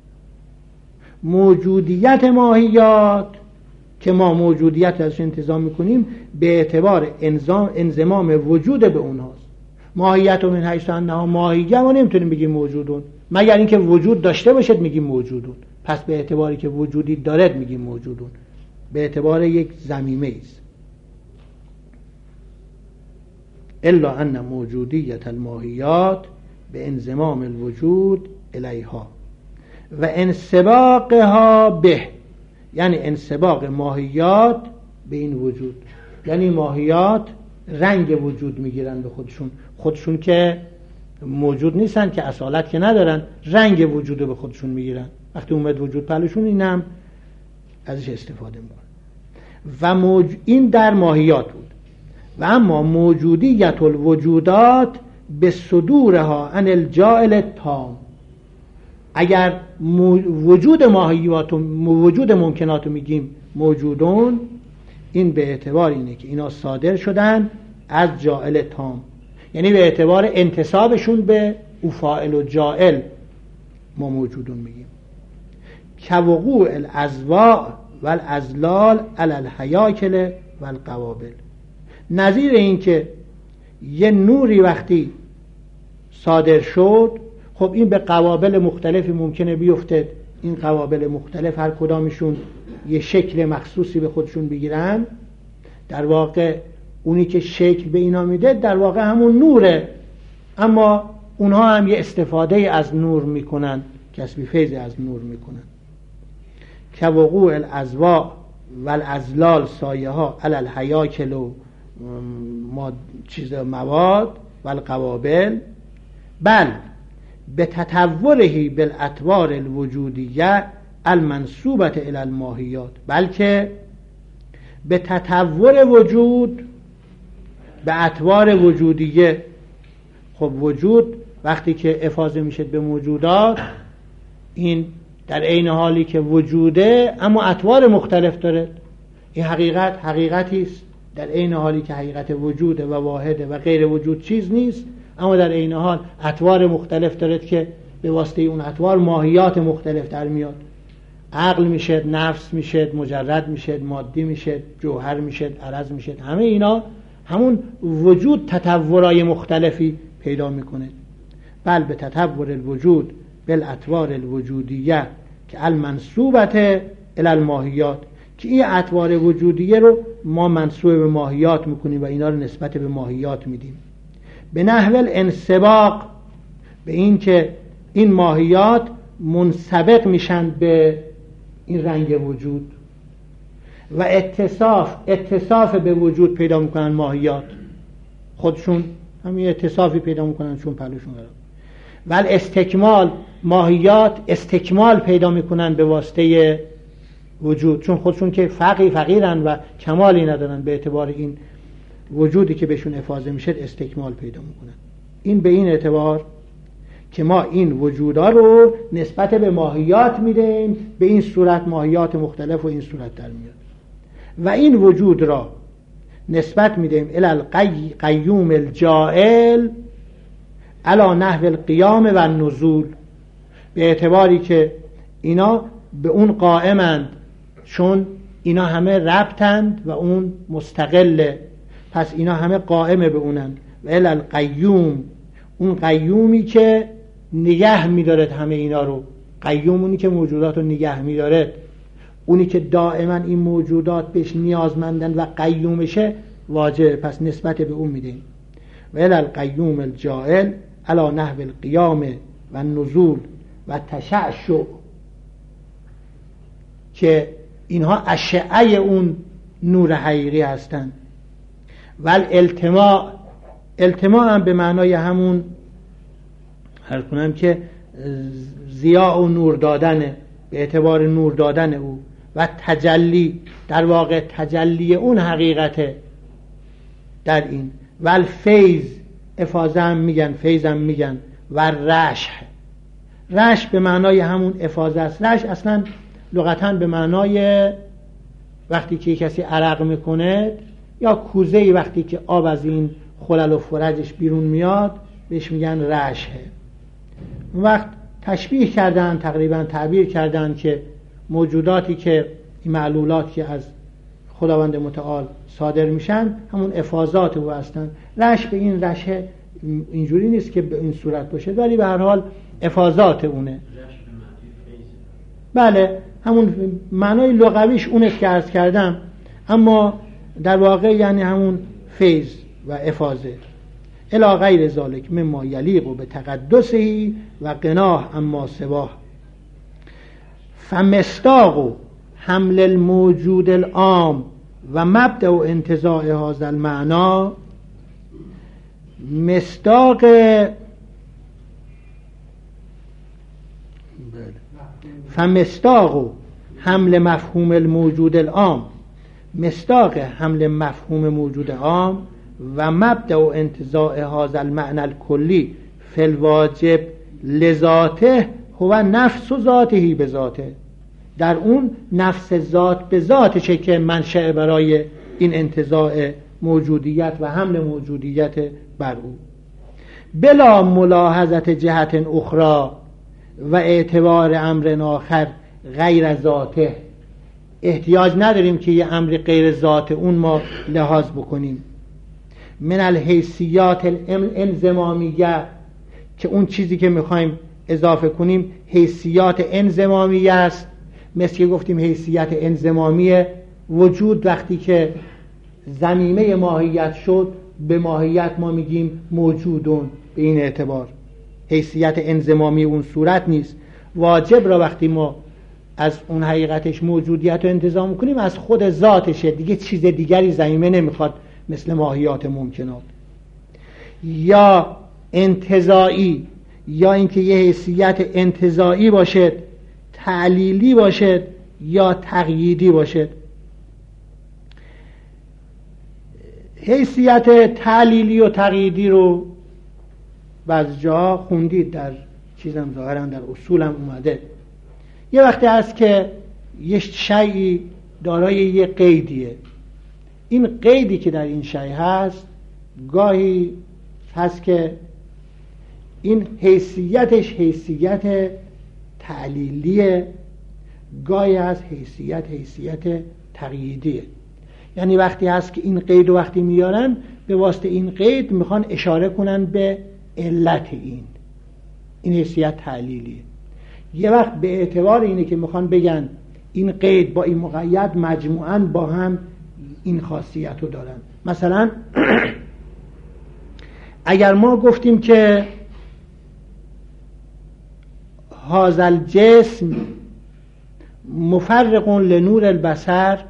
موجودیت ماهیات که ما موجودیت ازش انتزاع میکنیم به اعتبار انضمام وجود به اونهاست. ماهیت و من حیث انها ماهیه ما نمیتونیم بگیم موجودون مگر اینکه وجود داشته باشد میگیم موجودون، پس به اعتباری که وجودی دارد میگیم موجودون، به اعتبار یک ضمیمه است. الا ان موجودیت الماهیات به انضمام الوجود الیها و انسباقها به، یعنی انسباق ماهیات به این وجود، یعنی ماهیات رنگ وجود میگیرن به خودشون که موجود نیستن، که اصالت که ندارن، رنگ وجود به خودشون میگیرن. وقتی اومد وجود پهلوشون اینم ازش استفاده میکنن و این در ماهیات بود. و اما موجودیت الوجودات به صدورها عن الجائل التام، اگر وجود ماهیات و وجود ممکنات رو میگیم موجودون، این به اعتبار اینه که اینا صادر شدن از جائل تام، یعنی به اعتبار انتسابشون به او فاعل و جائل ما موجودون میگیم. که وقوع الازواء و الازلال علی الحیاکل و القوابل، نظیر این که یه نوری وقتی صادر شد، خب این به قوابل مختلفی ممکنه بیفته، این قوابل مختلف هر کدامشون یه شکل مخصوصی به خودشون بگیرن، در واقع اونی که شکل به اینا میده در واقع همون نوره، اما اونها هم یه استفاده از نور میکنن، کسب فیض از نور میکنن. که وقوع الازواء و الازلال سایه ها علی الحیاکل و مواد و القوابل، بل به تطورهی بالاطوار الوجودیه المنسوبت الی الماهیات، بلکه به تطور وجود به اطوار وجودیه. خب وجود وقتی که افاضه میشه به موجودات، این در عین حالی که وجوده اما اطوار مختلف داره. این حقیقتی است در عین حالی که حقیقت وجوده و واحده و غیر وجود چیز نیست، اما در عین حال اطوار مختلف داره که به واسطه اون اطوار ماهیات مختلف در میاد. عقل میشه، نفس میشه، مجرد میشه، مادی میشه، جوهر میشه، عرض میشه. همه اینا همون وجود تطورای مختلفی پیدا میکنه. بل به تطور الوجود بالاطوار الوجودیه که المنسوبت الی الماهیات، که این اطوار وجودیه رو ما منسوب به ماهیات میکنیم و اینا رو نسبت به ماهیات میدیم. به نحو الانسباق، به این که این ماهیات منسبق میشن به این رنگ وجود و اتصاف به وجود پیدا میکنن. ماهیات خودشون همین اتصافی پیدا میکنن چون پهلوشون قرار. ولی استکمال، ماهیات استکمال پیدا میکنن به واسطه وجود، چون خودشون که فقیرن و کمالی ندارن، به اعتبار این وجودی که بهشون افاضه میشه استکمال پیدا میکنن. این به این اعتبار که ما این وجودا رو نسبت به ماهیات میدیم، به این صورت ماهیات مختلف و این صورت در میاد و این وجود را نسبت میدیم الی القیوم الجائل علی نحو القیام و النزول، به اعتباری که اینا به اون قائمند، چون اینا همه ربطند و اون مستقله، پس اینا همه قائمه به اونند. و الی القیوم، اون قیومی که نگه می‌دارد همه اینا رو، قیوم اونی که موجودات رو نگه می‌دارد، اونی که دائما این موجودات بهش نیازمندن و قیومشه واجب، پس نسبت به اون میدیم. و الی القیوم الجائل علی نحو القیام و النزول و تشعشع، که اینها اشعه اون نور حقیقی هستند. و التماع هم به معنای همون هر کنم که ضیاء و نور دادنه، به اعتبار نور دادن او، و تجلی، در واقع تجلی اون حقیقته در این. و الفیض، افاضه هم میگن، فیض هم میگن. و رشح، رشح به معنای همون افاضه است. رشح اصلا لغتاً به معنای وقتی که کسی عرق میکنه یا کوزه‌ای وقتی که آب از این خلل و فرجش بیرون میاد بهش میگن رشحه. اون وقت تشبیه کردن، تقریبا تعبیر کردن که موجوداتی که این معلولات که از خداوند متعال صادر میشن همون افاضات او هستن. رشح به این رشح اینجوری نیست که به این صورت باشه، ولی به هر حال افاضات اونه. بله، همون معنای لغویش اونه که عرض کردم، اما در واقع یعنی همون فیض و افاضه. الی غیر ذالک مما یلیق به تقدسه و غناه اما سواه. فمصداق حمل الموجود العام و مبدأ انتزاع هذا المعنى، مصداق فمصداق حمل مفهوم الموجود العام، مصداق حمل مفهوم موجود عام و مبدأ انتزاع هذا المعنى الکلی فی الواجب لذاته هو نفس ذاته به ذاته، در اون نفس ذات به ذاتشه که منشأ برای این انتزاع موجودیت و حمل موجودیت بر او، بلا ملاحظت جهت اخرى و اعتبار امر آخر غیر ذاته. احتیاج نداریم که یه امر غیر ذات اون ما لحاظ بکنیم. من الحیثیات الانضمامیه، که اون چیزی که میخوایم اضافه کنیم حیثیات انضمامیه است. مثل که گفتیم حیثیت انضمامی وجود وقتی که ضمیمه ماهیت شد، به ماهیت ما میگیم موجودون. به این اعتبار حیثیت انضمامی اون صورت نیست. واجب را وقتی ما از اون حقیقتش موجودیت رو انتزاع کنیم از خود ذاتشه، دیگه چیز دیگری ضمیمه نمیخواد، مثل ماهیات ممکنات. یا انتزاعی، یا اینکه یه حیثیت انتزاعی باشد، تعلیلی باشد یا تقییدی باشد. حیثیت تعلیلی و تقییدی رو بعض جا خوندید، در چیزم ظاهرا در اصولم اومده. یه وقتی هست که یه شیئی دارای یه قیدیه، این قیدی که در این شیء هست گاهی هست که این حیثیتش حیثیت تعلیلیه، گاهی از حیثیت تقییدیه. یعنی وقتی هست که این قید و وقتی میارن به واسطه این قید میخوان اشاره کنن به علت این حیثیت تعلیلیه. یه وقت به اعتبار اینه که میخوان بگن این قید با این مقید مجموعاً با هم این خاصیت رو دارن. مثلا اگر ما گفتیم که هذا الجسم مفرق لنور البصر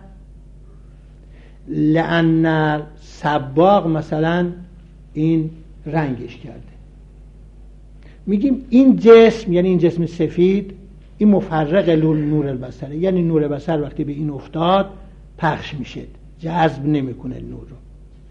لأن صباغ مثلا این رنگش کرده، میگیم این جسم، یعنی این جسم سفید، این مفرق لنور البصر، یعنی نور بصر وقتی به این افتاد پخش میشه، جذب نمیکنه نور رو.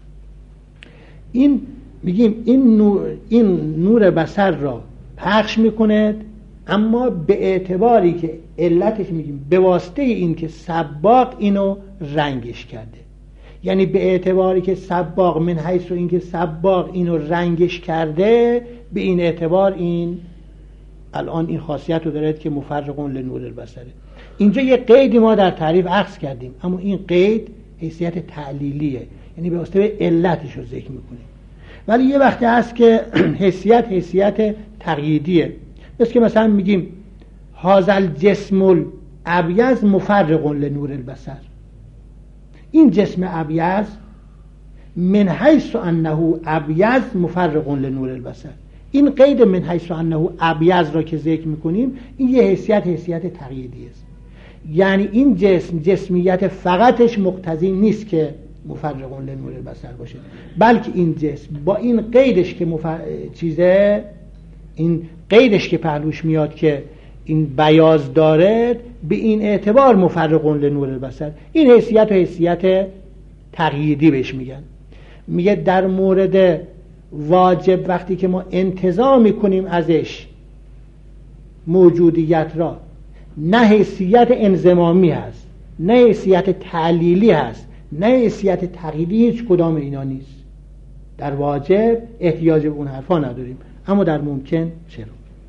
این میگیم این نور بصر را پخش میکنه، اما به اعتباری که علتش میگیم به واسطه این که صباغ اینو رنگش کرده، یعنی به اعتباری که صباغ من حیث این که صباغ اینو رنگش کرده، به این اعتبار این الان این خاصیت رو دارد که مفرق لنور البصره. اینجا یه قیدی ما در تعریف عکس کردیم، اما این قید حیثیت تعلیلیه، یعنی به واسطه علتش رو ذکر میکنیم. ولی یه وقتی هست که حیثیت تقییدیه، مثل که مثلا میگیم هذا الجسم الابیض مفرق لنور البصر، این جسم ابیض من حیث انه ابیض مفرق لنور البصر. این قید من حیث انه ابیض را که ذکر میکنیم، این یه حیثیت تقییدی است. یعنی این جسمیت فقطش مقتضی نیست که مفرق لنور البصر باشه، بلکه این جسم با این قیدش که این قیدش که پهلوش میاد که این بیاض داره، به این اعتبار مفرق لنور البصر. این حیثیت تقییدی بهش میگن. میگه در مورد واجب وقتی که ما انتزاع میکنیم ازش موجودیت را، نه حیثیت انضمامی هست، نه حیثیت تعلیلی هست، نه حیثیت تقییدی، هیچ کدام اینا نیست. در واجب احتیاج به اون حرفا نداریم، اما در ممکن چرا؟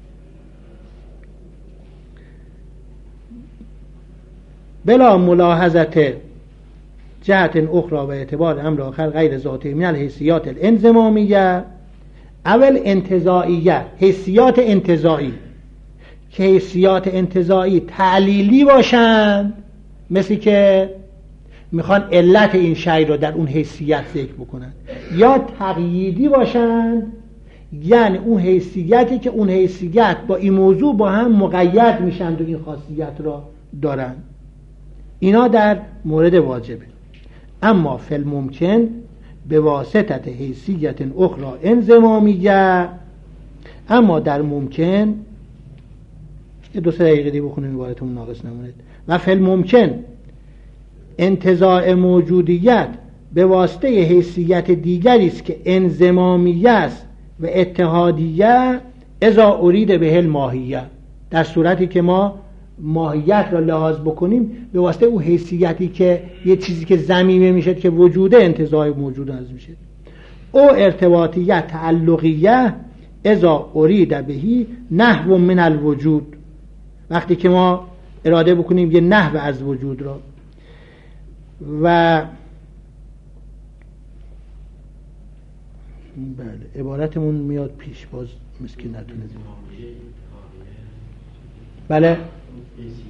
بلا ملاحظت جهت اخرى و اعتبار امر آخر غیر ذاتی من الحیثیات الانضمامیه اول انتزاعیه، حیثیات انتزاعی که حیثیات انتزاعی تعلیلی باشند، مثل که میخوان علت این شی رو در اون حیثیت ذکر بکنن، یا تقییدی باشند، یعنی اون حیثیتی که اون حیثیت با این موضوع با هم مقید میشن و این خاصیت را دارن. اینا در مورد واجبه. اما فی الممکن به واسطت حیثیت اخرى انضمامیه، اما در ممکن، یه 2-3 دقیقه دیگه بخونیم عبارتمون ناقص نمونه. و فی الممکن انتزاع موجودیت به واسطه حیثیت دیگری است که انضمامیه است و اتحادیه، اذا ارید به الماهیه، در صورتی که ما ماهیت را لحاظ بکنیم به واسطه او حیثیتی که یه چیزی که ضمیمه میشه که وجوده انتزاع موجود از میشه. او ارتباطیت تعلقیه اذا ارید بهی نحو من الوجود، وقتی که ما اراده بکنیم یه نحو از وجود را. و بله عبارتمون میاد پیش، باز مسکین نتونه. بله